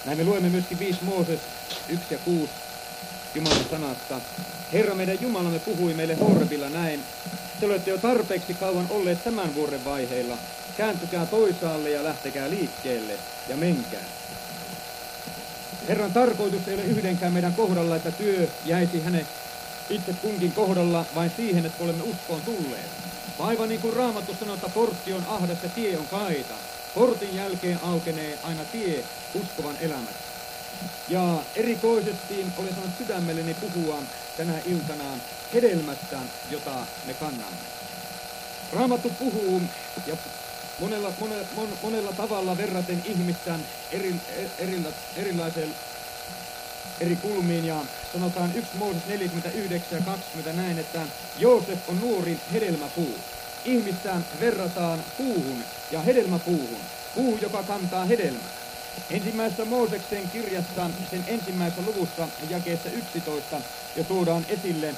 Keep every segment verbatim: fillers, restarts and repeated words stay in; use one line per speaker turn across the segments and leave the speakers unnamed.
Näin me luemme myöskin viisi Mooses yksi ja kuusi Jumalan sanasta. Herra meidän Jumalamme puhui meille Horvilla näin. Te olette jo tarpeeksi kauan olleet tämän vuoden vaiheilla. Kääntykää toisaalle ja lähtekää liikkeelle ja menkää. Herran tarkoitus ei ole yhdenkään meidän kohdalla, että työ jäisi hänen itse kunkin kohdalla vain siihen, että olemme uskoon tulleet. Aivan niin kuin Raamattu sanoo, että portti on ahdas ja tie on kaita. Portin jälkeen aukenee aina tie uskovan elämässä. Ja erikoisesti olen saanut sydämelleni puhua tänä iltana hedelmästä, jota me kannamme. Raamattu puhuu ja monella, monella, monella tavalla verraten ihmistä eri, erila, erilaiseen eri kulmiin, ja sanotaan yksi Mooses neljäkymmentäyhdeksän ja kaksikymmentä näin, että Joosef on nuori hedelmäpuu. Ihmistä verrataan puuhun ja hedelmäpuuhun, puu, joka kantaa hedelmää. Ensimmäisessä Mooseksen kirjassa, sen ensimmäisessä luvussa jakeessa yksitoista, ja tuodaan esille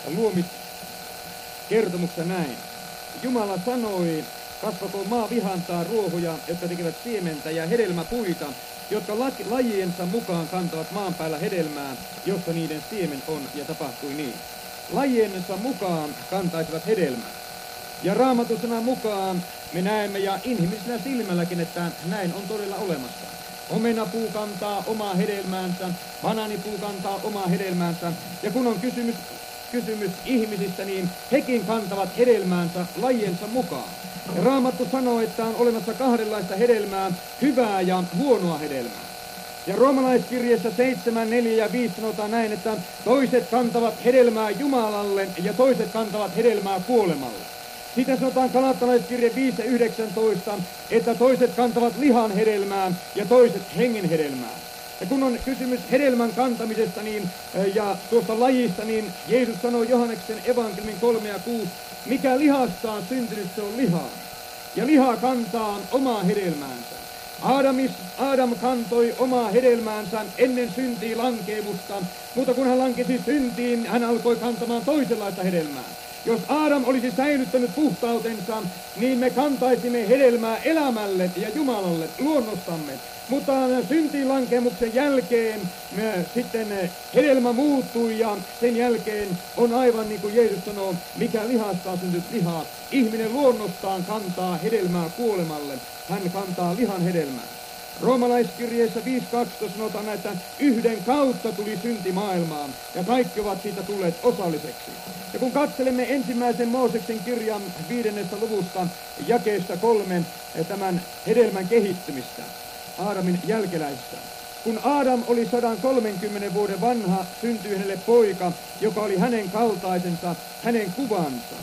luomiskertomuksessa näin. Jumala sanoi, kasvakoon maa vihantaa ruohoja, jotka tekevät siementä, ja hedelmäpuita, jotka lajiensa mukaan kantavat maan päällä hedelmää, jossa niiden siemen on, ja tapahtui niin. Lajiensa mukaan kantaisivat hedelmää. Ja Raamatun sanan mukaan me näemme, ja inhimillisenä silmälläkin, että näin on todella olemassa. Omenapuu kantaa omaa hedelmäänsä, banaanipuu kantaa omaa hedelmäänsä, ja kun on kysymys, kysymys ihmisistä, niin hekin kantavat hedelmäänsä lajiensa mukaan. Ja Raamattu sanoo, että on olemassa kahdenlaista hedelmää, hyvää ja huonoa hedelmää. Ja roomalaiskirjeessä seitsemän, neljä ja viisi sanotaan näin, että toiset kantavat hedelmää Jumalalle ja toiset kantavat hedelmää kuolemalle. Sitten sanotaan Galattalaiskirje viisi ja yhdeksäntoista, että toiset kantavat lihan hedelmää ja toiset hengen hedelmää. Ja kun on kysymys hedelmän kantamisesta niin, ja tuosta lajista, niin Jeesus sanoi Johanneksen evankeliumin kolme ja kuusi, mikä lihasta on syntynyt, se on lihaa. Ja liha kantaa omaa hedelmäänsä. Aadamis, Aadam kantoi omaa hedelmäänsä ennen syntiä lankeemusta, mutta kun hän lankesi syntiin, hän alkoi kantamaan toisenlaista hedelmää. Jos Aadam olisi säilyttänyt puhtautensa, niin me kantaisimme hedelmää elämälle ja Jumalalle luonnostamme. Mutta syntiin lankemuksen jälkeen me sitten hedelmä muuttui, ja sen jälkeen on aivan niin kuin Jeesus sanoo, mikä lihasta on syntynyt lihaa. Ihminen luonnostaan kantaa hedelmää kuolemalle, hän kantaa lihan hedelmää. Roomalaiskirjeessä viisi kaksitoista sanotaan, että yhden kautta tuli synti maailmaan, ja kaikki ovat siitä tulleet osalliseksi. Ja kun katselemme ensimmäisen Mooseksen kirjan viidennessä luvusta jakeesta kolme tämän hedelmän kehittymistä Aadamin jälkeläisissä. Kun Aadam oli sata kolmekymmentä vuoden vanha, syntyi hänelle poika, joka oli hänen kaltaisensa, hänen kuvansa.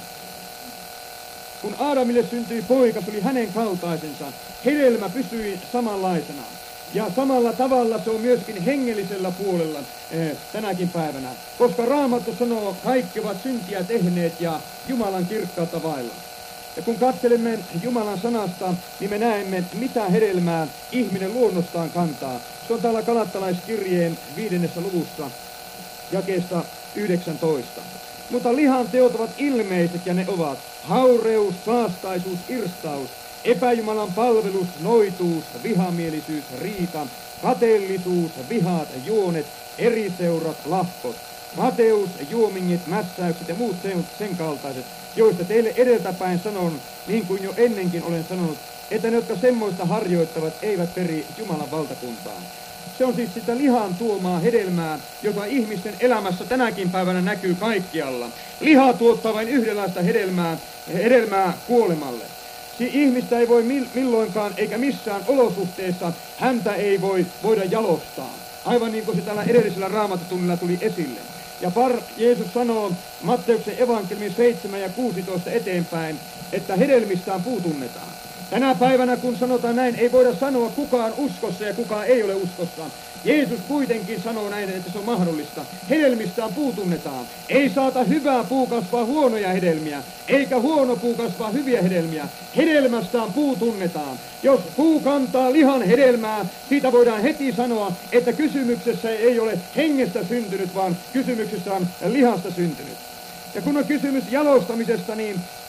Kun Aadamille syntyi poika, se oli hänen kaltaisensa. Hedelmä pysyi samanlaisena. Ja samalla tavalla se on myöskin hengellisellä puolella eh, tänäkin päivänä. Koska Raamattu sanoo, kaikki ovat syntiä tehneet ja Jumalan kirkkautta vailla. Ja kun katselemme Jumalan sanasta, niin me näemme, mitä hedelmää ihminen luonnostaan kantaa. Se on täällä Galattalaiskirjeen viidennessä luvussa, jakeesta yhdeksäntoista. Mutta lihan teot ovat ilmeiset, ja ne ovat haureus, saastaisuus, irstaus, epäjumalan palvelus, noituus, vihamielisyys, riita, kateellisuus, vihat, juonet, eriseurat, lahkot, kateus, juomingit, mässäykset ja muut sen, sen kaltaiset, joista teille edeltäpäin sanon, niin kuin jo ennenkin olen sanonut, että ne, jotka semmoista harjoittavat, eivät peri Jumalan valtakuntaan. Se on siis sitä lihan tuomaa hedelmää, joka ihmisten elämässä tänäkin päivänä näkyy kaikkialla. Liha tuottaa vain yhdenlaista hedelmää, hedelmää kuolemalle. Ihmistä ei voi milloinkaan eikä missään olosuhteessa, häntä ei voi voida jalostaa. Aivan niin kuin se täällä edellisellä raamattutunnilla tuli esille. Ja par, Jeesus sanoo Matteuksen evankeliumin seitsemän ja kuusitoista eteenpäin, että hedelmistään puu tunnetaan. Tänä päivänä, kun sanotaan näin, ei voida sanoa kukaan uskossa ja kukaan ei ole uskossa. Jeesus kuitenkin sanoo näin, että se on mahdollista. Hedelmistään puu tunnetaan. Ei saata hyvää puu kasvaa huonoja hedelmiä, eikä huono puu kasvaa hyviä hedelmiä. Hedelmästään puu tunnetaan. Jos puu kantaa lihan hedelmää, siitä voidaan heti sanoa, että kysymyksessä ei ole hengestä syntynyt, vaan kysymyksessä on lihasta syntynyt. Ja kun on kysymys jalostamisesta, niin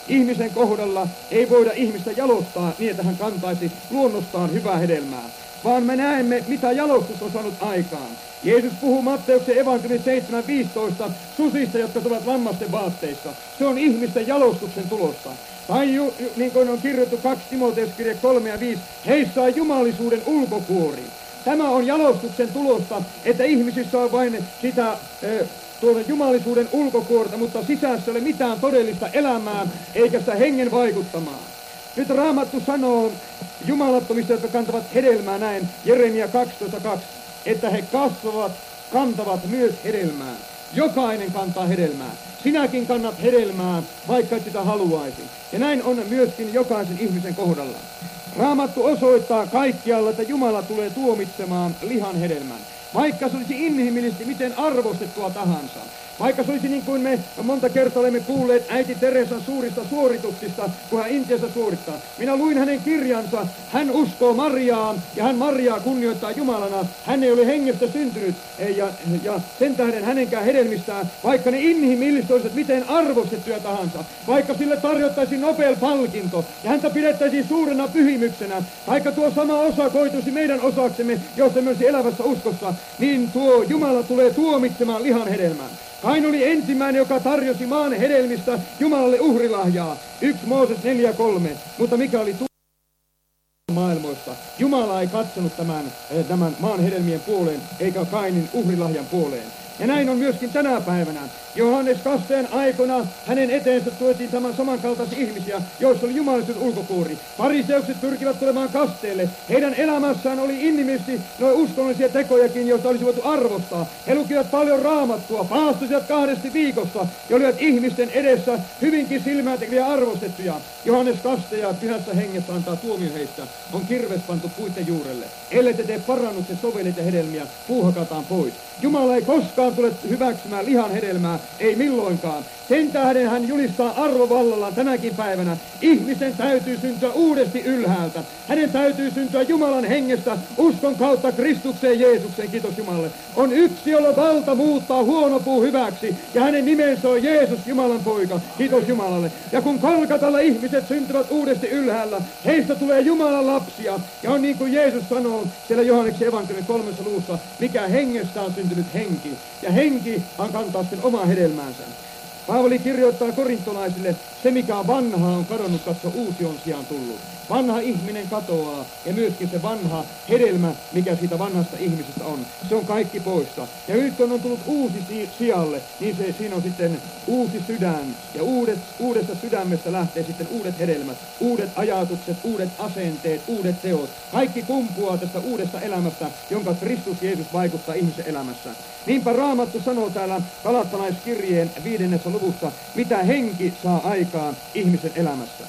Ihmisen kohdalla ei voida ihmistä jalostaa niin, että hän kantaisi luonnostaan hyvää hedelmää, vaan me näemme, mitä jalostus on saanut aikaan. Jeesus puhuu Matteuksen evankeliumissa seitsemän viisitoista susista, jotka tulevat lammasten vaatteissa. Se on ihmisten jalostuksen tulosta. Tai ju, ju, niin kuin on kirjoitettu kaksi Timoteuskirje kolme ja viisi, heissä on jumalisuuden ulkokuori. Tämä on jalostuksen tulosta, että ihmisissä on vain sitä e, tuota jumalisuuden ulkokuorta, mutta sisässä ei ole mitään todellista elämää, eikä sitä hengen vaikuttamaa. Nyt Raamattu sanoo jumalattomista, jotka kantavat hedelmää näin, Jeremia kaksitoista kaksi, että he kasvavat, kantavat myös hedelmää. Jokainen kantaa hedelmää. Sinäkin kannat hedelmää, vaikka et sitä haluaisi. Ja näin on myöskin jokaisen ihmisen kohdalla. Raamattu osoittaa kaikkialla, että Jumala tulee tuomitsemaan lihan hedelmän. Vaikka se olisi inhimillisesti miten arvostettua tahansa. Vaikka se olisi niin kuin me monta kertaa olemme kuulleet äiti Teresan suurista suorituksista, kun hän Intiassa suorittaa. Minä luin hänen kirjansa, hän uskoo Mariaan ja hän Mariaa kunnioittaa Jumalana. Hän ei ole hengestä syntynyt ja, ja sen tähden hänenkään hedelmistään, vaikka ne inhimillisesti olisivat miten arvostettuja tahansa. Vaikka sille tarjottaisiin Nobel-palkinto ja häntä pidettäisiin suurena pyhimyksenä, vaikka tuo sama osa koituisi meidän osaksemme, jos emme olisi elävässä uskossa, niin tuo Jumala tulee tuomitsemaan lihan hedelmän. Kain oli ensimmäinen, joka tarjosi maan hedelmistä Jumalalle uhrilahjaa. Yksi Mooses neljä kolme. Mutta mikä oli tu- maailmoista? Jumala ei katsonut tämän, tämän maan hedelmien puoleen, eikä Kainin uhrilahjan puoleen. Ja näin on myöskin tänä päivänä. Johannes Kasteen aikana hänen eteensä tuotiin tämän samankaltaisia ihmisiä, joissa oli jumalisuuden ulkokuori. Fariseukset pyrkivät tulemaan kasteelle. Heidän elämässään oli inhimillisesti noin uskonnollisia tekojakin, joista olisi voitu arvostaa. He lukivat paljon raamattua, paastosivat kahdesti viikossa ja olivat ihmisten edessä hyvinkin silmääntekiviä arvostettuja. Johannes Kastaja pyhässä hengessä antaa tuomio heistä. On kirves pantu puitten juurelle. Ellei te tee parannuksen sovellit ja hedelmiä, puu hakataan pois. Jumala ei koskaan tule hyväksymään lihan hedelmää, ei milloinkaan. Sen tähden hän julistaa arvovallallaan tänäkin päivänä. Ihmisen täytyy syntyä uudesti ylhäältä. Hänen täytyy syntyä Jumalan hengestä uskon kautta Kristukseen Jeesukseen, kiitos Jumalalle. On yksi, jolla valta muuttaa huono puu hyväksi, ja hänen nimensä on Jeesus, Jumalan poika, kiitos Jumalalle. Ja kun Kolkatalla ihmiset syntyvät uudesti ylhäällä, heistä tulee Jumalan lapsia. Ja on niin kuin Jeesus sanoo siellä Johanneksen evankeliumin kolmessa luvussa, mikä hengestä on syntynyt henki. Ja henki on kantaa sen omaa hedelmäänsä. Paavali kirjoittaa korintolaisille, se mikä on vanhaa on kadonnut, katso uusi on sijaan tullut. Vanha ihminen katoaa ja myöskin se vanha hedelmä, mikä siitä vanhasta ihmisestä on. Se on kaikki poissa. Ja nyt kun on tullut uusi sijalle, niin se, siinä on sitten uusi sydän. Ja uudet, uudesta sydämestä lähtee sitten uudet hedelmät, uudet ajatukset, uudet asenteet, uudet teot. Kaikki kumpuaa tästä uudesta elämästä, jonka Kristus Jeesus vaikuttaa ihmisen elämässä. Niinpä Raamattu sanoo täällä Galattalaiskirjeen viidennessä luvussa, mitä henki saa aikaan ihmisen elämässä.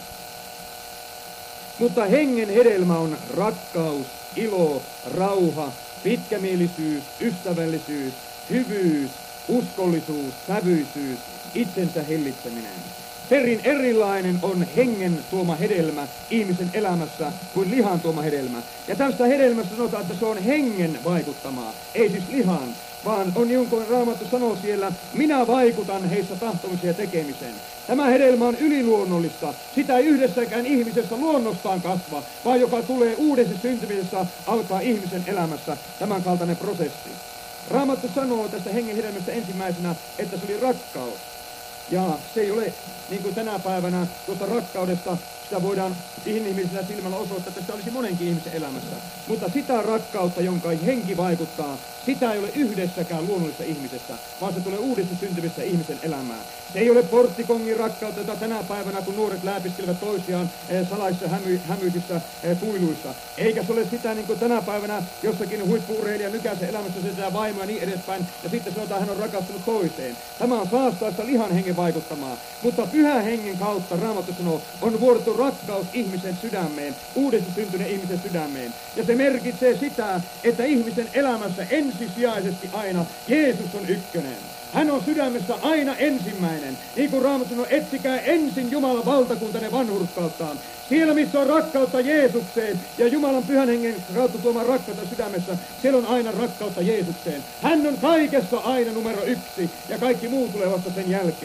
Mutta hengen hedelmä on rakkaus, ilo, rauha, pitkämielisyys, ystävällisyys, hyvyys, uskollisuus, sävyisyys, itsensä hillitseminen. Perin erilainen on hengen tuoma hedelmä ihmisen elämässä kuin lihan tuoma hedelmä. Ja tästä hedelmästä sanotaan, että se on hengen vaikuttamaa, ei siis lihan, vaan on niin kuin Raamattu sanoo siellä, minä vaikutan heissä tahtomiseen ja tekemiseen. Tämä hedelmä on yliluonnollista. Sitä ei yhdessäkään ihmisessä luonnostaan kasva, vaan joka tulee uudessa syntymisessä, alkaa ihmisen elämässä tämän kaltainen prosessi. Raamattu sanoo tästä hengen hedelmästä ensimmäisenä, että se oli rakkaus. Ja se ei ole, niin kuin tänä päivänä, tuosta rakkaudesta, sitä voidaan inhimillisellä silmällä osoittaa, että sitä olisi monenkin ihmisen elämässä. Mutta sitä rakkautta, jonka henki vaikuttaa, sitä ei ole yhdessäkään luonnollisessa ihmisessä, vaan se tulee uudesta syntymisestä ihmisen elämään. Se ei ole porttikongin rakkautta, jota tänä päivänä, kun nuoret läpistelevät toisiaan eh, salaisissa hämy, hämyisissä eh, kuiluissa. Eikä se ole sitä, niin kuin tänä päivänä jossakin huippu-urheilijan nykäisen elämässä se sitä vaimoa ja niin edespäin, ja sitten sanotaan, että hän on rakastunut toiseen. Tämä on saastaista lihan hengen vaikuttamaa. Mutta pyhän hengen kautta, Raamattu sanoo, on vuodettu rakkaus ihmisen sydämeen, uudesti syntyneen ihmisen sydämeen. Ja se merkitsee sitä, että ihmisen elämässä ensisijaisesti aina Jeesus on ykkönen. Hän on sydämessä aina ensimmäinen. Niin kuin Raamattu sanoo, etsikää ensin Jumalan valtakuntanne vanhurskauttaan. Siellä, missä on rakkautta Jeesukseen ja Jumalan pyhän hengen kautta tuomaan rakkautta sydämessä, siellä on aina rakkautta Jeesukseen. Hän on kaikessa aina numero yksi ja kaikki muu tulee vasta sen jälkeen.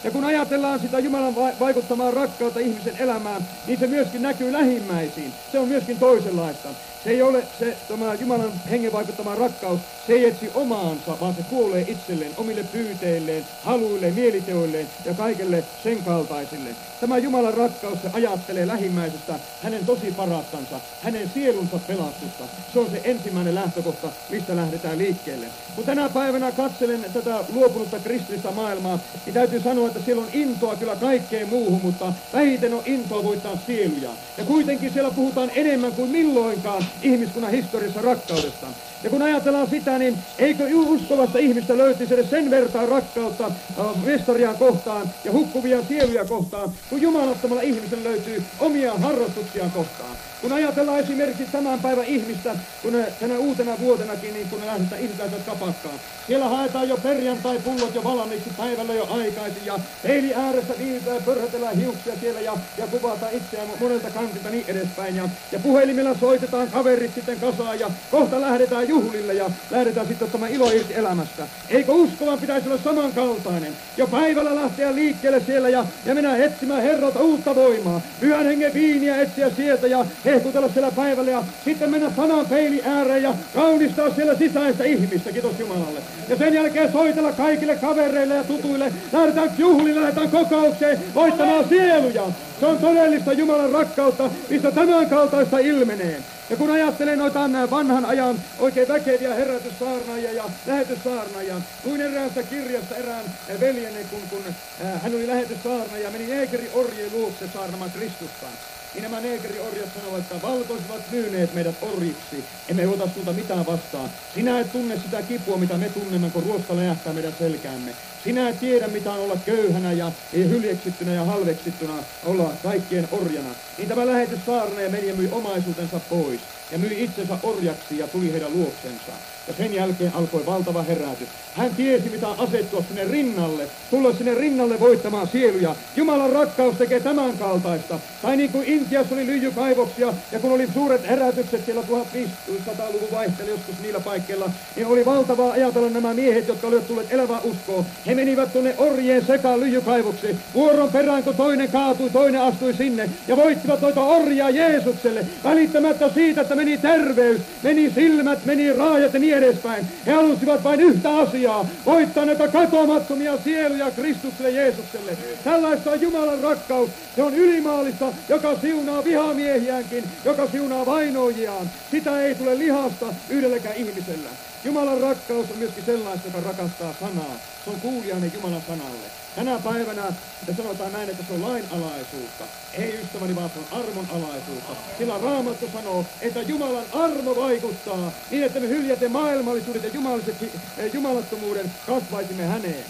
Ja kun ajatellaan sitä Jumalan vaikuttamaa rakkautta ihmisen elämään, niin se myöskin näkyy lähimmäisiin. Se on myöskin toisenlaista. Se ei ole se tämä Jumalan hengen vaikuttama rakkaus, se ei etsi omaansa, vaan se kuolee itselleen, omille pyyteilleen, haluilleen, mieliteoilleen ja kaikelle sen kaltaisille. Tämä Jumalan rakkaus, se ajattelee lähimmäisestä hänen tosi parastansa, hänen sielunsa pelastusta. Se on se ensimmäinen lähtökohta, mistä lähdetään liikkeelle. Kun tänä päivänä katselen tätä luopunutta kristillistä maailmaa, niin täytyy sanoa, että siellä on intoa kyllä kaikkeen muuhun, mutta vähiten on intoa voittaa sieluja. Ja kuitenkin siellä puhutaan enemmän kuin milloinkaan ihmiskunnan historiassa rakkaudesta. Ja kun ajatellaan sitä, niin eikö uskovasta ihmistä löytyisi edes sen vertaa rakkautta äh, mestariaan kohtaan ja hukkuvia sieluja kohtaan, kun jumalattomalla ihmisellä löytyy omia harrastuksiaan kohtaan. Kun ajatellaan esimerkiksi tämän päivän ihmistä, kun ne, tänä uutena vuotenakin, niin kun ne lähdetään iltaiset kapakkaan. Siellä haetaan jo perjantai-pullot jo valmiiksi päivällä jo aikaisin ja peili ääressä viivytään, pörhätellään hiuksia siellä ja, ja kuvataan itseään monelta kantilta niin edespäin. Ja, ja puhelimella soitetaan kaverit sitten kasaan ja kohta lähdetään juhlille ja lähdetään sitten ottamaan ilo irti elämästä. Eikö uskovan pitäisi olla samankaltainen? Jo päivällä lähteä liikkeelle siellä ja, ja mennä etsimään Herralta uutta voimaa. Pyhän hengen viiniä etsiä sieltä ja hehkutella siellä päivällä ja sitten mennä sanan peili ääreen ja kaunistaa siellä sisäistä ihmistä, kiitos Jumalalle. Ja sen jälkeen soitella kaikille kavereille ja tutuille, lähdetään juhlille, lähdetään kokoukseen, voittamaan sieluja. Se on todellista Jumalan rakkautta, mistä tämän kaltaista ilmenee. Ja kun ajattelen noita vanhan ajan oikein väkeviä herätyssaarnaajia ja lähetyssaarnaajia, kuin eräässä kirjassa erään veljeni, kun, kun äh, hän oli lähetyssaarnaaja ja meni neekeri orjien luokse saarnamaan Kristusta. Niin nämä neekeriorjat sanovat, että valkoiset ovat myyneet meidät orjiksi. Emme ota sulta mitään vastaan. Sinä et tunne sitä kipua, mitä me tunnemme, kun ruoska läjähtää meidän selkäämme. Sinä et tiedä, mitä on olla köyhänä ja hyljeksittynä ja halveksittuna olla kaikkien orjana. Niin tämä lähetyssaarnaaja meni ja myi omaisuutensa pois ja myi itsensä orjaksi ja tuli heidän luoksensa. Ja sen jälkeen alkoi valtava herätys. Hän tiesi, mitä asettua sinne rinnalle, tulla sinne rinnalle voittamaan sieluja. Jumalan rakkaus tekee tämän kaltaista. Tai niin kuin Intiassa oli lyijykaivoksia, ja kun oli suuret herätykset siellä tuhatviisisataaluvun vaihteella joskus niillä paikkeilla, niin oli valtavaa ajatella nämä miehet, jotka olivat tulleet elävää uskoon. He menivät tuonne orjien sekaan lyijykaivoksiin. Vuoron perään, kun toinen kaatui, toinen astui sinne, ja voittivat noita orjia Jeesukselle. Välittämättä siitä, että meni terveys, meni silmät, meni raajat ja niin edespäin. He halusivat vain yhtä asiaa, voittaa näitä katoamattomia sieluja Kristukselle Jeesukselle. Tällaista on Jumalan rakkaus. Se on ylimaallista, joka siunaa vihamiehiäänkin, joka siunaa vainoijiaan. Sitä ei tule lihasta yhdelläkään ihmisellä. Jumalan rakkaus on myöskin sellaista, joka rakastaa sanaa. Se on kuulijainen Jumalan sanalle. Tänä päivänä me sanotaan näin, että se on lainalaisuutta. Ei ystäväni, vaan se on armonalaisuutta. Sillä Raamattu sanoo, että Jumalan armo vaikuttaa niin, että me hyljäten maailmallisuudet ja jumalattomuuden kasvaisimme häneen.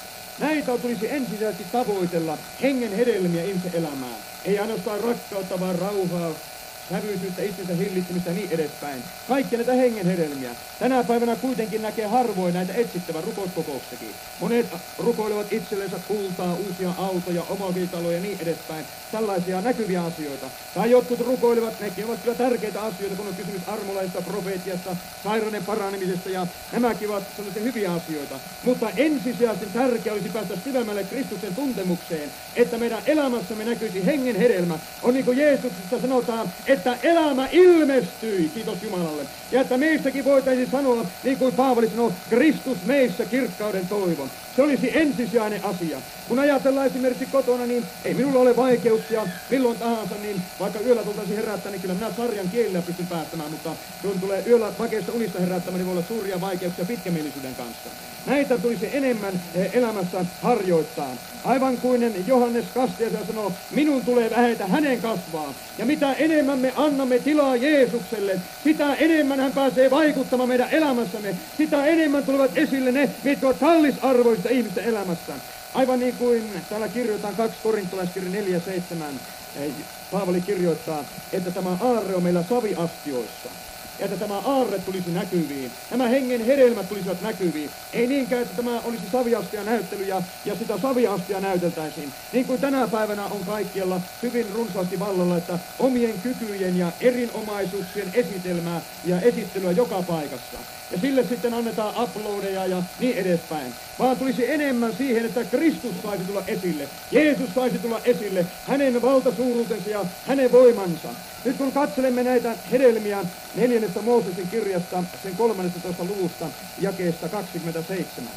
Näitä tulisi ensisijaisesti tavoitella hengen hedelmiä ihmisen elämään. Ei ainoastaan rakkautta, vaan rauhaa, sävyisyyttä, itsensä hillitsemistä ja niin edespäin. Kaikki näitä hengen hedelmiä. Tänä päivänä kuitenkin näkee harvoin näitä etsittävän rukouskokouksekin. Monet rukoilevat itsellensä kultaa, uusia autoja, omakotitaloja ja niin edespäin. Tällaisia näkyviä asioita. Tai jotkut rukoilevat, nekin ovat kyllä tärkeitä asioita, kun on kysymys armolaisesta, profeetiasta, sairauden paranemisesta ja nämäkin ovat sellaisia hyviä asioita. Mutta ensisijaisesti tärkeää olisi päästä syvemmälle Kristuksen tuntemukseen, että meidän elämässämme näkyisi hengen hedelmä. On niin kuin Jeesuksesta sanotaan, että elämä ilmestyi, kiitos Jumalalle. Ja että meistäkin voitaisiin sanoa, niin kuin Paavali sanoo, Kristus meissä kirkkauden toivon. Se olisi ensisijainen asia. Kun ajatellaan esimerkiksi kotona, niin ei minulla ole vaikeuksia milloin tahansa, niin vaikka yöllä tultaisiin herättää, niin kyllä minä sarjan kielellä pystyn päättämään, mutta kun tulee yöllä vakeista unista herättämään, niin voi olla suuria vaikeuksia pitkämielisyyden kanssa. Näitä tulisi enemmän elämässä harjoittaa. Aivan kuin Johannes Kastiaisena sanoo, minun tulee vähetä hänen kasvaa. Ja mitä enemmän me annamme tilaa Jeesukselle, sitä enemmän hän pääsee vaikuttamaan meidän elämässämme. Sitä enemmän tulevat esille ne, mitkä ovat kallisarvoista ihmisten elämässä. Aivan niin kuin täällä kirjoitetaan kaksi korintolaiskirja neljä seitsemän. Paavali kirjoittaa, että tämä aarre on meillä saviastioissa. Ja että tämä aarre tulisi näkyviin. Nämä hengen hedelmät tulisivat näkyviin. Ei niinkään, että tämä olisi saviastia näyttely ja, ja sitä saviastia näyteltäisiin. Niin kuin tänä päivänä on kaikkialla hyvin runsaasti vallalla, että omien kykyjen ja erinomaisuuksien esitelmää ja esittelyä joka paikassa. ja sille sitten annetaan uploadeja ja niin edespäin. Vaan tulisi enemmän siihen, että Kristus saisi tulla esille. Jeesus saisi tulla esille, hänen valtasuuruutensa ja hänen voimansa. Nyt kun katselemme näitä hedelmiä neljännestä Mooseksen kirjasta, sen kolmannestatoista luvusta, jakeesta kaksikymmentäseitsemän.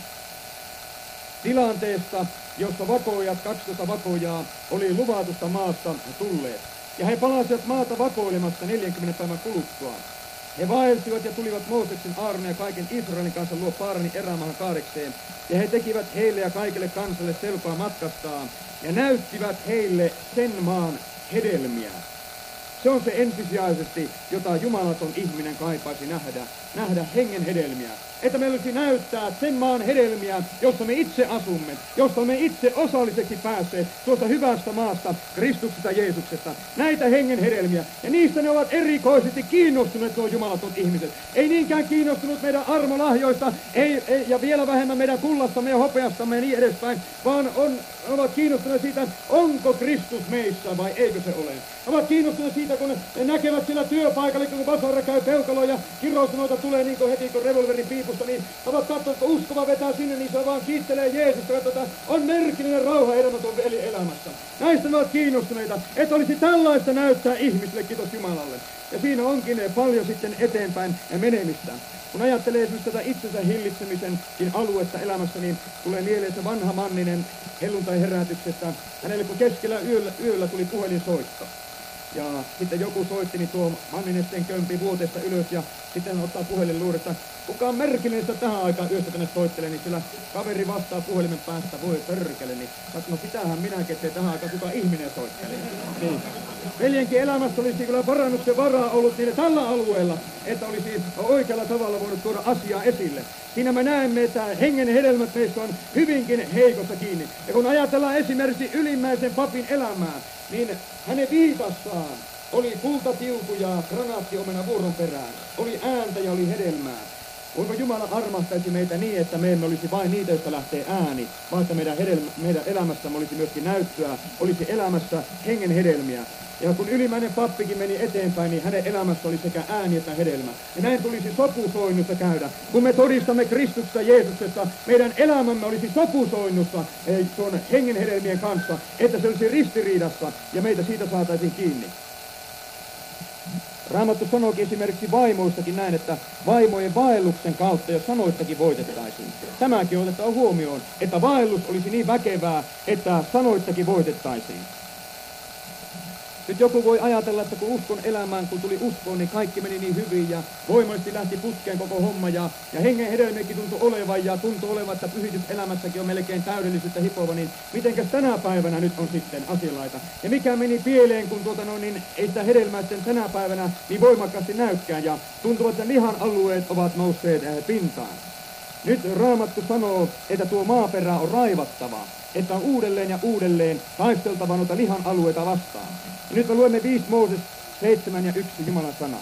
Tilanteesta, jossa vakoojat, kaksitoista vakoojaa, oli luvatusta maasta tulleet. Ja he palasivat maata vakoilemasta neljänkymmenen päivän kuluttua. He vaelsivat ja tulivat Mooseksen, Aaronin ja kaiken Israelin kanssa luo Paaranin erämaahan kaadekseen. Ja he tekivät heille ja kaikille kansalle selkoa matkastaan ja näyttivät heille sen maan hedelmiä. Se on se ensisijaisesti, jota jumalaton ihminen kaipaisi nähdä, nähdä hengen hedelmiä. Että meillä olisi näyttää sen maan hedelmiä, jossa me itse asumme, josta me itse osalliseksi päässeet tuosta hyvästä maasta, Kristuksesta Jeesuksesta. Näitä hengen hedelmiä. Ja niistä ne ovat erikoisesti kiinnostuneet nuo jumalaton ihmiset. Ei niinkään kiinnostunut meidän armolahjoista, ei, ei, ja vielä vähemmän meidän kullastamme ja hopeastamme ja niin edespäin, vaan on, ovat kiinnostuneet siitä, onko Kristus meissä vai eikö se ole. Ovat kiinnostuneet siitä, kun ne näkevät sillä työpaikalla, kun vasara käy peukaloon ja kirosanoita tulee niin kuin heti kun revolverin piipusta, niin ovat katsoneet, kun uskova vetää sinne, niin se vaan kiittelee Jeesusta, katsotaan, on merkillinen rauha elämätön veli elämässä. Näistä ne ovat kiinnostuneita, että olisi tällaista näyttää ihmisille, kiitos Jumalalle. Ja siinä onkin paljon sitten eteenpäin menemistä. Kun ajattelee esimerkiksi tätä itsensä hillitsemisenkin aluetta elämässä, niin tulee mieleen se vanha Manninen helluntai-herätyksestä. Hänelle kun keskellä yöllä, yöllä tuli puhelinsoitto. Ja sitten joku soitti, niin tuo Manninen sitten kömpi vuoteesta ylös ja sitten hän ottaa puhelin luuresta. Kuka on merkillinen, että tähän aikaan yöstä tänne soittelee, niin sillä kaveri vastaa puhelimen päästä, voi perkele, niin no sitähän minäkin, ettei tähän aikaan kuka ihminen soittelee. Niin. Veljenkin elämässä olisi kyllä parannuksen varaa ollut niin tällä alueella, että olisi oikealla tavalla voinut tuoda asiaa esille. Siinä me näemme, että hengen hedelmät meissä on hyvinkin heikossa kiinni. Ja kun ajatellaan esimerkiksi ylimmäisen papin elämää, niin hänen viitassaan oli kultatiuku ja granaattiomena vuoron perään. Oli ääntä ja oli hedelmää. Kuinka Jumala armahtaisi meitä niin, että me emme olisi vain niitä, joista lähtee ääni, vaan että meidän, hedelmä, meidän elämässämme olisi myöskin näyttöä, olisi elämässä hengen hedelmiä. Ja kun ylimmäinen pappikin meni eteenpäin, niin hänen elämässä oli sekä ääni että hedelmä. Ja näin tulisi sopusoinnussa käydä. Kun me todistamme Kristuksesta Jeesuksesta, meidän elämämme olisi sopusoinnussa ei, tuon hengen hedelmien kanssa, että se olisi ristiriidassa ja meitä siitä saataisiin kiinni. Raamattu sanookin esimerkiksi vaimoistakin näin, että vaimojen vaelluksen kautta jo sanoittakin voitettaisiin. Tämäkin otetaan huomioon, että vaellus olisi niin väkevää, että sanoittakin voitettaisiin. Nyt joku voi ajatella, että kun uskon elämään, kun tuli uskoon, niin kaikki meni niin hyvin ja voimallisesti lähti putkeen koko homma ja, ja hengen hedelmiäkin tuntui olevan ja tuntui olevan, että pyhityselämässäkin on melkein täydellisyyttä hipova, niin mitenkäs tänä päivänä nyt on sitten asianlaita? Ja mikä meni pieleen, kun tuota no, niin ei sitä hedelmää sitten tänä päivänä niin voimakkaasti näykään ja tuntuvat, että lihan alueet ovat nousseet äh, pintaan. Nyt Raamattu sanoo, että tuo maaperä on raivattava, että on uudelleen ja uudelleen taisteltava noita lihan alueita vastaan. Ja nyt me luemme viisi Mooses seitsemän ja yksi Jumalan sana.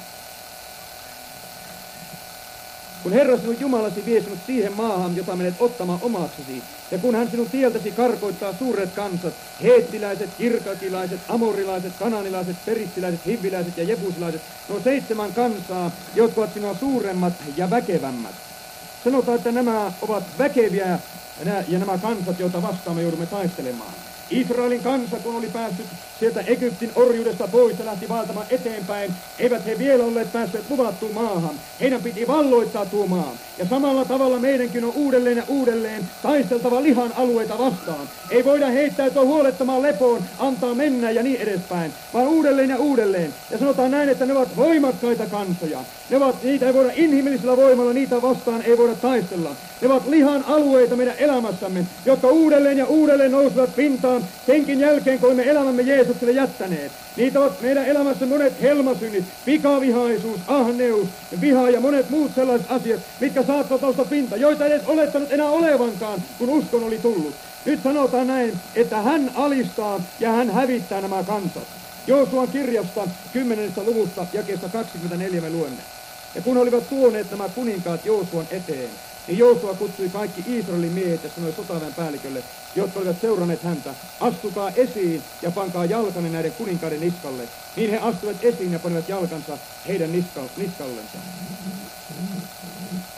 Kun Herra sinun Jumalasi vie sinut siihen maahan, jota menet ottamaan omaksesi, ja kun hän sinun tieltäsi karkoittaa suuret kansat, heettiläiset, kirkakilaiset, amorilaiset, kananilaiset, perittiläiset, hivviläiset ja jebusilaiset, nuo seitsemän kansaa, jotka ovat sinua suuremmat ja väkevämmät. Sanotaan, että nämä ovat väkeviä ja nämä kansat, joita vastaan me joudumme taistelemaan. Israelin kansa, kun oli päässyt sieltä Egyptin orjuudesta pois ja lähti vaeltamaan eteenpäin, eivät he vielä olleet päässeet luvattuun maahan. Heidän piti valloittaa tuo maa. Ja samalla tavalla meidänkin on uudelleen ja uudelleen taisteltava lihan alueita vastaan. Ei voida heittäytyä huolettamaan lepoon, antaa mennä ja niin edespäin, vaan uudelleen ja uudelleen. Ja sanotaan näin, että ne ovat voimakkaita kansoja. Ne ovat, niitä ei voida inhimillisellä voimalla, niitä vastaan ei voida taistella. Ne ovat lihan alueita meidän elämässämme, jotka uudelleen ja uudelleen nousevat pintaan senkin jälkeen, kun olemme elämämme Jeesukselle jättäneet. Niitä ovat meidän elämässä monet helmasynnit, pikavihaisuus, ahneus, viha ja monet muut sellaiset asiat, mitkä saattavat nousta pintaan, joita ei edes olettanut enää olevankaan, kun uskon oli tullut. Nyt sanotaan näin, että hän alistaa ja hän hävittää nämä kansat. Joosuan kirjasta kymmenennestä luvusta jakeesta kaksikymmentäneljä me luemme. Ja kun olivat tuoneet nämä kuninkaat Joosuan eteen, niin Joosua kutsui kaikki Israelin miehet ja sanoi sotaväen päällikölle, jotka olivat seuranneet häntä, astukaa esiin ja pankaa jalkanne näiden kuninkaiden niskalle. Niin he astuivat esiin ja panivat jalkansa heidän niska- niskallensa.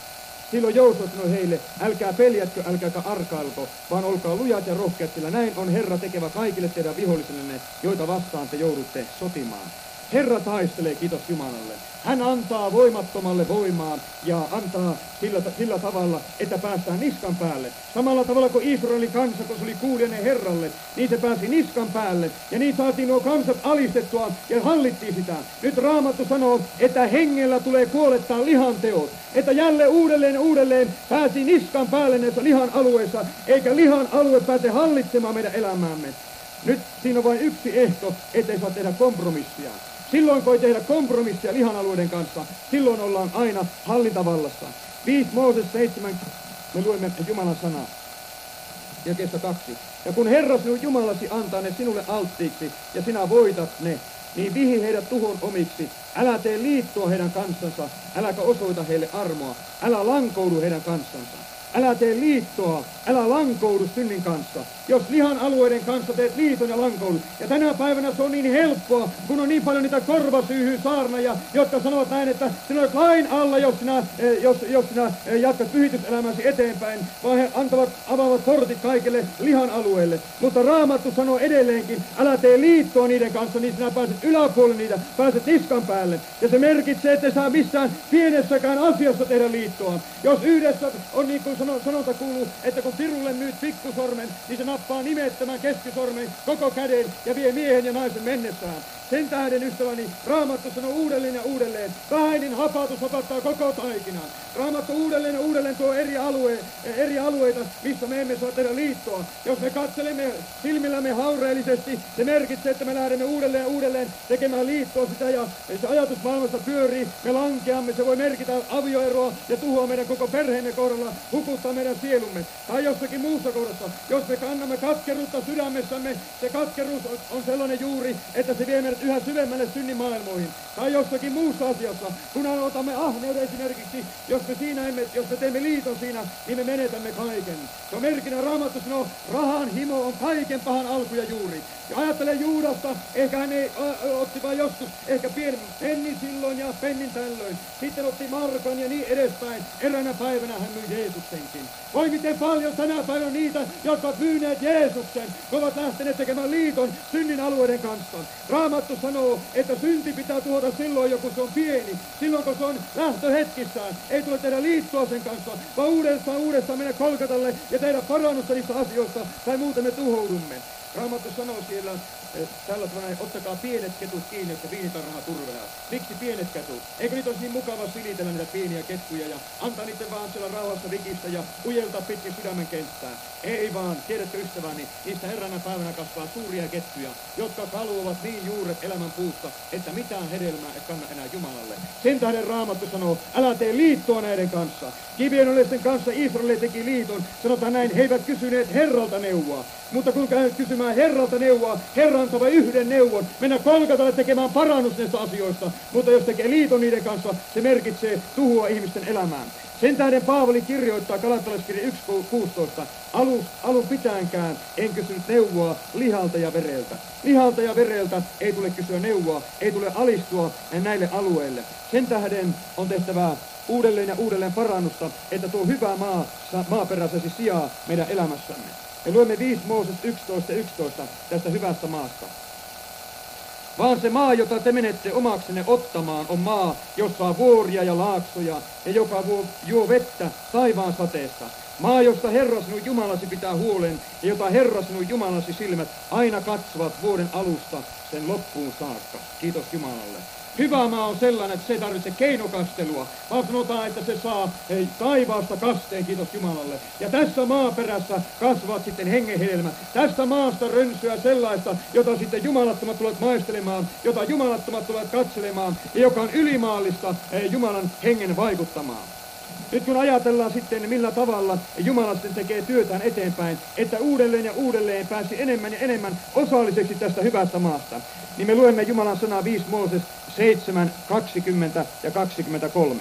Silloin Joosua sanoi heille, älkää peljätkö, älkääkä arkailko, vaan olkaa lujat ja rohkeat, sillä näin on Herra tekevä kaikille teidän vihollisillenne, joita vastaan te joudutte sotimaan. Herra taistelee, kiitos Jumalalle. Hän antaa voimattomalle voimaa ja antaa sillä, sillä tavalla, että päästään niskan päälle. Samalla tavalla kuin Israelin kansa, kun se oli kuulijainen Herralle, niin se pääsi niskan päälle. Ja niin saatiin nuo kansat alistettua ja hallittiin sitä. Nyt Raamattu sanoo, että hengellä tulee kuolettaa lihan teot. Että jälleen uudelleen uudelleen pääsi niskan päälle näissä lihan alueissa, eikä lihan alue pääse hallitsemaan meidän elämäämme. Nyt siinä on vain yksi ehto, ettei saa tehdä kompromissia. Silloin kun ei tehdä kompromissia lihan alueiden kanssa, silloin ollaan aina hallintavallassa. viisi Mooses seitsemän, me luemme Jumalan sanaa. Jakeesta kaksi. Ja kun Herra sinun Jumalasi antaa ne sinulle alttiiksi, ja sinä voitat ne, niin vihi heidät tuhon omiksi. Älä tee liittoa heidän kanssansa, äläkä osoita heille armoa. Älä lankoudu heidän kanssansa. Älä tee liittoa, älä lankoudu synnin kanssa. Jos lihan alueiden kanssa teet liiton ja lankoudut. Ja tänä päivänä se on niin helppoa, kun on niin paljon niitä korvasyyhyy saarnajia, jotka sanovat näin, että sinä olet lain alla, jos sinä, jos, jos sinä jatkat pyhityselämäsi eteenpäin, vaan he antavat, avaavat portit kaikille lihan alueelle. Mutta Raamattu sanoo edelleenkin, älä tee liittoa niiden kanssa, niin sinä pääset yläpuolelle niitä, pääset niskan päälle. Ja se merkitsee, että saa missään pienessäkään asiassa tehdä liittoa. Jos yhdessä on niin kuin sanonta kuuluu, että kun pirulle myyt pikkusormen, niin se nappaa nimettömän keskisormen koko käden ja vie miehen ja naisen mennessään. Sen tähden, ystäväni, Raamattu sanoo uudelleen ja uudelleen, vähäinen hapatus hapattaa koko taikinan. Raamattu uudelleen ja uudelleen tuo eri, alue, eri alueita, missä me emme saa tehdä liittoa. Jos me katselemme silmillämme haureellisesti, se merkitsee, että me lähdemme uudelleen ja uudelleen tekemään liittoa sitä ja se ajatus maailmasta pyörii, me lankeamme, se voi merkitä avioeroa ja tuhoa meidän koko perheemme kohdalla, hukuttaa meidän sielumme. Tai jossakin muussa kohdassa, jos me kannamme katkeruutta sydämessämme, se katkeruus on sellainen juuri, että se vie meidät yhä syvemmälle synnin maailmoihin. Tai jossakin muussa asiassa, kun otamme ahneuden esimerkiksi, jos me siinä emme, jos me teemme liiton siinä, niin me menetämme kaiken. Se on merkinä, Raamattu sanoo, rahan himo on kaiken pahan alku ja juuri. Ja ajattele Juudasta, ehkä hän ei ö, otti vain joskus, ehkä pieni penni silloin ja pennin tällöin. Sitten otti markan ja niin edespäin. Eräänä päivänä hän myi Jeesuksenkin. Voi miten paljon tänä päivänä niitä, jotka ovat myyneet Jeesuksen, ovat lähteneet tekemään liiton synnin alueiden kanssa. Raamattu sanoo, että synti pitää tuhota silloin, joku se on pieni. Silloin, kun se on lähtöhetkissään. Ei tule tehdä liittoa sen kanssa, vaan uudestaan uudestaan mennä Kolkatalle ja tehdä parannusta niistä asioista, tai muuten me tuhoudumme. Raamattu sanoo siellä tällä tavalla, ottakaa pienet ketut kiinni, että viinitarha turvelaa. Miksi pienet ketut? Eikö niitä olisi niin mukava silitellä niitä pieniä kettuja ja antaa niiden vaan siellä rauhassa vikistä ja ujeltaa pitkin sydämen kenttää? Ei vaan, tiedätkö ystäväni, niistä eräänä päivänä kasvaa suuria kettuja, jotka kaluavat niin juuret elämän puusta, että mitään hedelmää et kanna enää Jumalalle. Sen tähden Raamattu sanoo, älä tee liittoa näiden kanssa. Kivienolaisten kanssa Israel teki liiton, sanotaan näin, he eivät kysyneet Herralta neuvoa. Mutta kun käy kysymään Herralta neuvoa, Herra antaa vain yhden neuvon, mennä Kolkatalle tekemään parannus näistä asioista. Mutta jos tekee liiton niiden kanssa, se merkitsee tuhoa ihmisten elämään. Sen tähden Paavali kirjoittaa Galattalaiskirja yksi kuusitoista. Alun, alun pitäänkään en kysynyt neuvoa lihalta ja vereltä. Lihalta ja vereltä ei tule kysyä neuvoa, ei tule alistua näille alueille. Sen tähden on tehtävää uudelleen ja uudelleen parannusta, että tuo hyvä maa, maaperä saisi sijaa meidän elämässämme. Me luemme viisi Mooses yksitoista yksitoista tästä hyvästä maasta. Vaan se maa, jota te menette omaksenne ottamaan, on maa, jossa on vuoria ja laaksoja, ja joka juo vettä taivaan sateesta. Maa, josta Herra sinun Jumalasi pitää huolen, ja jota Herra sinun Jumalasi silmät aina katsovat vuoden alusta sen loppuun saakka. Kiitos Jumalalle. Hyvä maa on sellainen, että se ei tarvitse keinokastelua, vaan sanotaan, että se saa hei, taivaasta kasteen, kiitos Jumalalle. Ja tässä maaperässä kasvavat sitten hengenhedelmät. Tästä maasta rönsyä sellaista, jota sitten jumalattomat tulevat maistelemaan, jota jumalattomat tulevat katselemaan, ja joka on ylimaallista hei, Jumalan hengen vaikuttamaan. Nyt kun ajatellaan sitten, millä tavalla Jumala sitten tekee työtään eteenpäin, että uudelleen ja uudelleen pääsi enemmän ja enemmän osalliseksi tästä hyvästä maasta, niin me luemme Jumalan sanaa viisi Mooses seitsemän, kaksikymmentä ja kaksikymmentäkolme.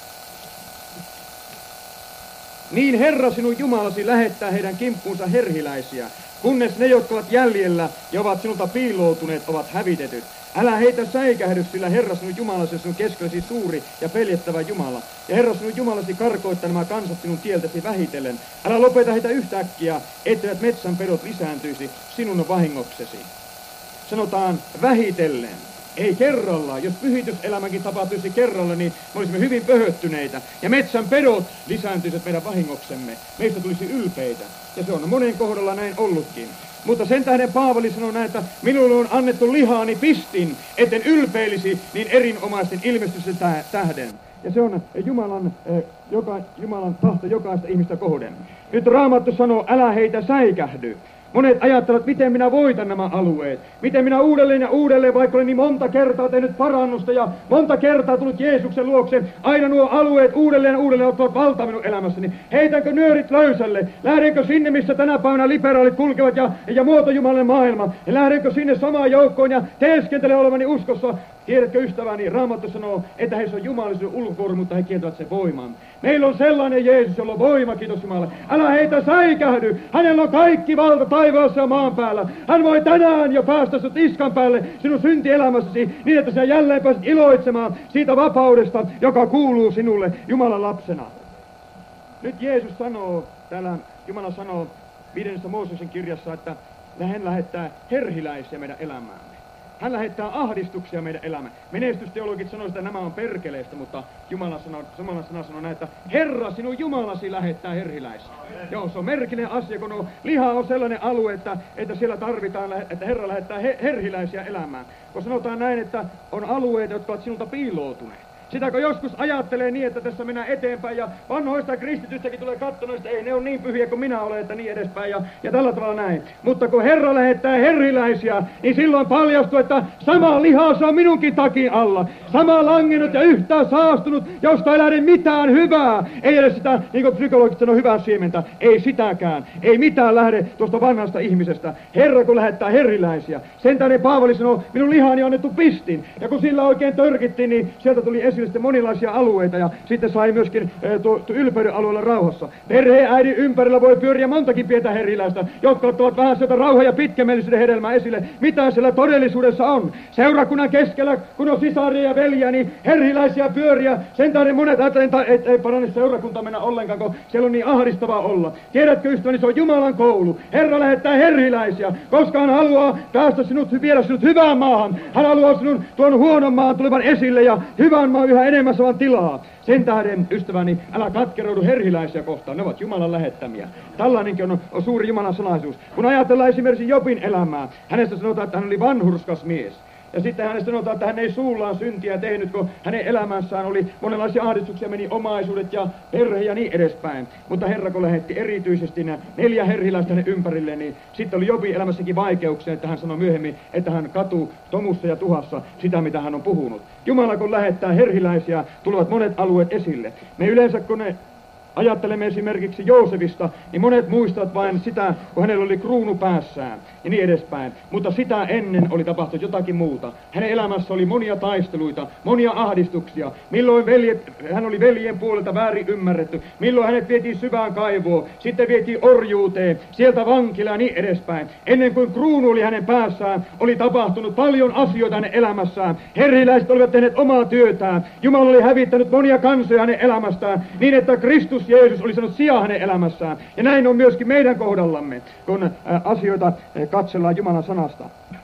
Niin Herra sinun Jumalasi lähettää heidän kimppuunsa herhiläisiä, kunnes ne, jotka ovat jäljellä ja ovat sinulta piiloutuneet, ovat hävitetyt. Älä heitä säikähdys, sillä Herra sinun Jumalasi sinun keskellesi suuri ja peljettävä Jumala. Ja Herra sinun Jumalasi karkoittaa nämä kansat sinun tieltäsi vähitellen. Älä lopeta heitä yhtäkkiä, etteivät metsän pedot lisääntyisi sinun vahingoksesi. Sanotaan vähitellen. Ei kerralla. Jos pyhityselämäkin tapahtuisi kerralla, niin me olisimme hyvin pöhöttyneitä. Ja metsän pedot lisääntyisivät meidän vahingoksemme. Meistä tulisi ylpeitä. Ja se on monen kohdalla näin ollutkin. Mutta sen tähden Paavali sanoo näin, että minulle on annettu lihaani pistin, etten ylpeilisi niin erinomaisten ilmestysten tähden. Ja se on Jumalan, eh, joka, Jumalan tahto jokaista ihmistä kohden. Nyt Raamattu sanoo, älä heitä säikähdy. Monet ajattelevat, miten minä voitan nämä alueet. Miten minä uudelleen ja uudelleen, vaikka olen niin monta kertaa tehnyt parannusta ja monta kertaa tullut Jeesuksen luokse. Aina nuo alueet uudelleen ja uudelleen ottavat valtaa minun elämässäni. Heitänkö nyörit löysälle? Lähdenkö sinne, missä tänä päivänä liberaalit kulkevat ja, ja muotojumalainen maailma? Ja lähdenkö sinne samaan joukkoon ja teeskentele olevani uskossa? Tiedätkö ystäväni, Raamattu sanoo, että heissä on jumalisuuden ulkokuori, mutta he kieltävät sen voiman. Meillä on sellainen Jeesus, jolla on voima, kiitos Jumalalle. Älä heitä säikähdy. Hänellä on kaikki valta taivaassa ja maan päällä. Hän voi tänään jo päästä sinut iskan päälle sinun syntielämässäsi niin, että sinä jälleen pääset iloitsemaan siitä vapaudesta, joka kuuluu sinulle Jumalan lapsena. Nyt Jeesus sanoo, täällä Jumala sanoo viidennessä Mooseksen kirjassa, että hän lähettää herhiläisiä meidän elämäämme. Hän lähettää ahdistuksia meidän elämään. Menestysteologit sanoivat, että nämä on perkeleistä, mutta Jumala sanoo, Jumalan sana sanoo näin, että Herra, sinun Jumalasi lähettää herhiläisiä. Joo, se on merkillinen asia, kun on, liha on sellainen alue, että, että siellä tarvitaan, että Herra lähettää he, herhiläisiä elämään. Kun sanotaan näin, että on alueita, jotka ovat sinulta piiloutuneet. Sitä kun joskus ajattelee niin, että tässä mennään eteenpäin ja vanhoista kristitystäkin tulee katsomaan, että ei ne on niin pyhiä kuin minä olen, että niin edespäin ja, ja tällä tavalla näin. Mutta kun Herra lähettää herriläisiä, niin silloin paljastuu, että sama liha se on minunkin takin alla. Sama langennut ja yhtään saastunut, josta ei lähde mitään hyvää. Ei edes sitä, niin kuin psykologit sanoo, hyvää siementä. Ei sitäkään. Ei mitään lähde tuosta vanhasta ihmisestä. Herra kun lähettää herriläisiä. Sen tähden Paavali sanoo, minun lihani on annettu pistin. Ja kun sillä oikein törkittiin, niin sieltä tuli esille sitten monilaisia alueita ja sitten sai myöskin e, tuo, tuo ylpeyden alueella rauhassa. Perheen äidin ympärillä voi pyöriä montakin pientä herriläistä, jotka ottavat vähän sieltä rauhan ja pitkämielisyyden hedelmää esille. Mitä siellä todellisuudessa on? Seurakunnan keskellä, kun on sisaria ja veljiä, niin herriläisiä pyöriä. Sen tähden monet ajattelevat, että ei parane seurakunta mennä ollenkaan, kun siellä on niin ahdistavaa olla. Tiedätkö ystäväni, se on Jumalan koulu. Herra lähettää herriläisiä, koska hän haluaa päästä sinut, viedä sinut hyvään maahan. Hän haluaa sinun tuon huonon maan tulevan esille ja hyvän maan yhä enemmän saavan tilaa. Sen tähden, ystäväni, älä katkeroudu herhiläisiä kohtaan. Ne ovat Jumalan lähettämiä. Tällainenkin on, on suuri Jumalan salaisuus. Kun ajatellaan esimerkiksi Jobin elämää, hänestä sanotaan, että hän oli vanhurskas mies. Ja sitten hänestä sanotaan, että hän ei suullaan syntiä tehnyt, kun hänen elämässään oli monenlaisia ahdistuksia, meni omaisuudet ja perhe ja niin edespäin. Mutta Herra, kun lähetti erityisesti nämä neljä herriläistä hänen ympärilleen, niin sitten oli Jobin elämässäkin vaikeuksia, että hän sanoi myöhemmin, että hän katuu tomussa ja tuhassa sitä, mitä hän on puhunut. Jumala, kun lähettää herriläisiä, tulevat monet alueet esille. Me yleensä, kun ne ajattelemme esimerkiksi Joosefista, niin monet muistavat vain sitä, kun hänellä oli kruunu päässään ja niin edespäin. Mutta sitä ennen oli tapahtunut jotakin muuta. Hänen elämässä oli monia taisteluita, monia ahdistuksia. Milloin veljet, hän oli veljen puolelta väärin ymmärretty. Milloin hänet vietiin syvään kaivoon, sitten vietiin orjuuteen, sieltä vankilaan ja niin edespäin. Ennen kuin kruunu oli hänen päässään, oli tapahtunut paljon asioita hänen elämässään. Herriläiset olivat tehneet omaa työtään. Jumala oli hävittänyt monia kansoja hänen elämästään niin, että Kristus Jeesus oli sanonut sijaa hänen elämässään. Ja näin on myöskin meidän kohdallamme, kun asioita katsellaan Jumalan sanasta.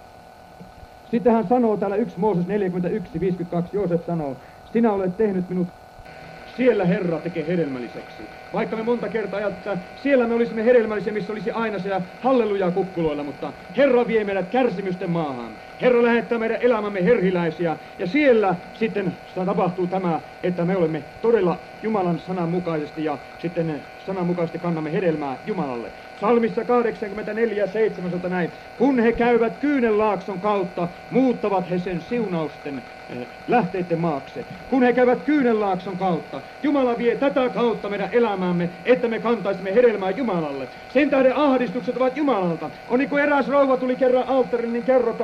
Sitten hän sanoo täällä yksi Mooses neljäkymmentäyksi viisikymmentäkaksi, Joosef sanoo, sinä olet tehnyt minut, siellä Herra tekee hedelmälliseksi. Vaikka me monta kertaa ajattelemme, että siellä me olisimme hedelmällisiä, missä olisi aina siellä halleluja kukkuloilla, mutta Herra vie meidät kärsimysten maahan. Herra lähettää meidän elämämme herhiläisiä, ja siellä sitten tapahtuu tämä, että me olemme todella Jumalan sanan mukaisesti, ja sitten sanan mukaisesti kannamme hedelmää Jumalalle. Psalmissa kahdeksankymmentäneljä seitsemän näin, kun he käyvät Kyynelaakson kautta, muuttavat he sen siunausten eh, lähteiden maakse. Kun he käyvät Kyynelaakson kautta, Jumala vie tätä kautta meidän elämäämme, että me kantaisimme hedelmää Jumalalle. Sen tähden ahdistukset ovat Jumalalta. On niin kuin eräs rouva tuli kerran alttarin, niin kerrotaan, hän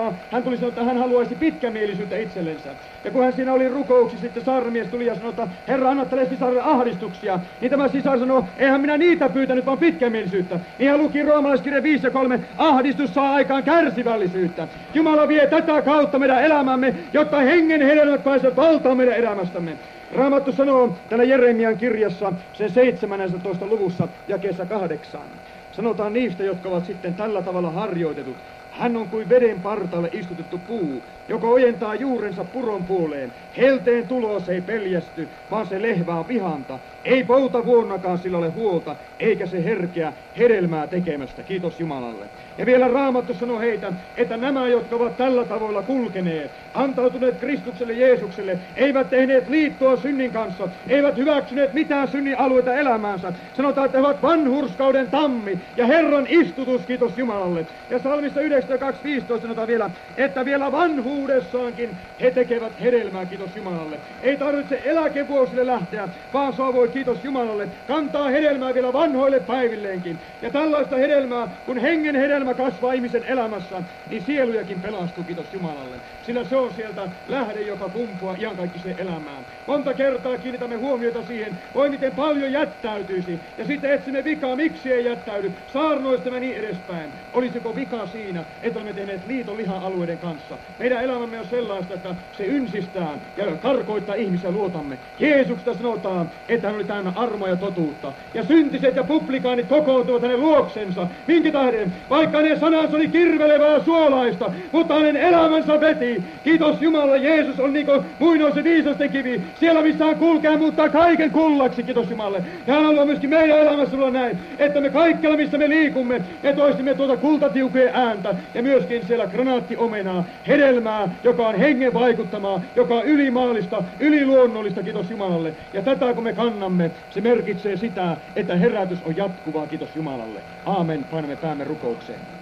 hän tuli sanoa, että hän haluaisi pitkämielisyyttä itsellensä. Ja kun hän siinä oli rukouksissa, sitten saarnamies tuli ja sanoi, että Herra, anna tälle sisarille ahdistuksia. Niin tämä sisar sanoi, eihän minä niitä pyytänyt, vaan pitkämielisyyttä. Niin hän luki roomalaiskirja viisi ja kolme, ahdistus saa aikaan kärsivällisyyttä. Jumala vie tätä kautta meidän elämämme, jotta hengen hedelmät pääsevät valtaan meidän elämästämme. Raamattu sanoo täällä Jeremian kirjassa sen seitsemännentoista luvussa jakeessa kahdeksan. Sanotaan niistä, jotka ovat sitten tällä tavalla harjoitetut. Hän on kuin veden partaalle istutettu puu, joka ojentaa juurensa puron puoleen. Helteen tulos ei peljästy, vaan se lehvää vihanta. Ei pouta vuonnakaan sillä ole huolta, eikä se herkeä hedelmää tekemästä. Kiitos Jumalalle. Ja vielä Raamattu sanoo heitä, että nämä, jotka ovat tällä tavalla kulkeneet, antautuneet Kristukselle Jeesukselle, eivät tehneet liittoa synnin kanssa, eivät hyväksyneet mitään synnin alueita elämäänsä. Sanotaan, että he ovat vanhurskauden tammi ja Herran istutus, kiitos Jumalalle. Ja salmista yhdeksänkymmentäkaksi viisitoista sanotaan vielä, että vielä vanhuudessaankin he tekevät hedelmää, kiitos Jumalalle. Ei tarvitse eläkevuosille lähteä, vaan saa voi, kiitos Jumalalle, kantaa hedelmää vielä vanhoille päivilleenkin. Ja tällaista hedelmää, kun hengen hedelmä kasvaa ihmisen elämässä, niin sielujakin pelastuu, kiitos Jumalalle. Sillä se on sieltä lähde, joka kumpuaa iankaikkiseen elämään. Monta kertaa kiinnitämme huomiota siihen, voi miten paljon jättäytyisi. Ja sitten etsimme vikaa, miksi ei jättäydy, saarnoistamme niin edespäin. Olisiko vika siinä, että olemme tehneet liiton liha-alueiden kanssa? Meidän elämämme on sellaista, että se ynsistää ja karkoittaa ihmisiä, luotamme. Jeesuksesta sanotaan, että hän oli täynnä armoa ja totuutta. Ja syntiset ja publikaanit kokoontuvat hänen luoksensa. Minkä tähden? Vaikka hänen sanansa oli kirvelevää ja suolaista, mutta hänen elämänsä veti. Kiitos Jumalalle, Jeesus on niin kuin muinoisen viisasten kivi. Siellä missä hän kulkee, muuttaa kaiken kullaksi, kiitos Jumalalle. Ja hän haluaa myöskin meidän elämässä olla näin, että me kaikkialla missä me liikumme, me toistimme tuota kultatiukeen ääntä. Ja myöskin siellä granaattiomenaa, hedelmää, joka on hengen vaikuttamaa, joka on ylimaallista, yliluonnollista, kiitos Jumalalle. Ja tätä kun me kannamme, se merkitsee sitä, että herätys on jatkuvaa, kiitos Jumalalle. Aamen, panemme päämme rukoukseen.